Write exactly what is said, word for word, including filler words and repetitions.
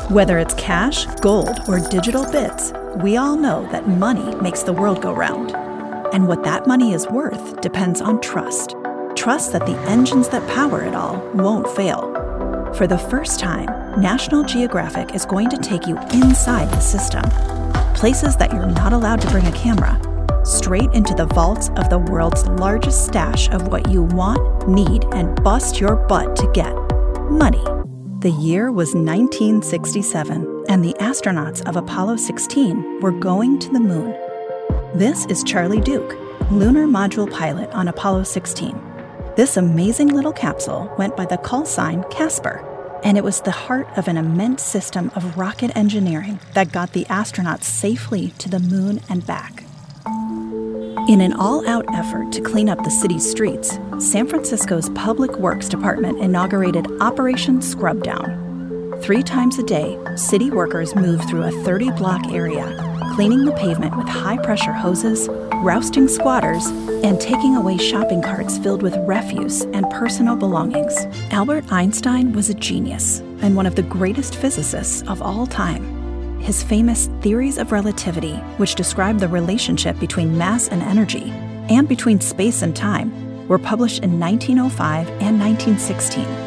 Whether it's cash, gold, or digital bits, we all know that money makes the world go round. And what that money is worth depends on trust. Trust that the engines that power it all won't fail. For the first time, National Geographic is going to take you inside the system. Places that you're not allowed to bring a camera, straight into the vaults of the world's largest stash of what you want, need, and bust your butt to get: money. The year was nineteen sixty-seven, and the astronauts of Apollo sixteen were going to the moon. This is Charlie Duke, lunar module pilot on Apollo sixteen. This amazing little capsule went by the call sign Casper, and it was the heart of an immense system of rocket engineering that got the astronauts safely to the moon and back. In an all-out effort to clean up the city's streets, San Francisco's Public Works Department inaugurated Operation Scrub Down. Three times a day, city workers moved through a thirty-block area, cleaning the pavement with high-pressure hoses, rousting squatters, and taking away shopping carts filled with refuse and personal belongings. Albert Einstein was a genius and one of the greatest physicists of all time. His famous theories of relativity, which describe the relationship between mass and energy, and between space and time, were published in nineteen oh five and nineteen sixteen.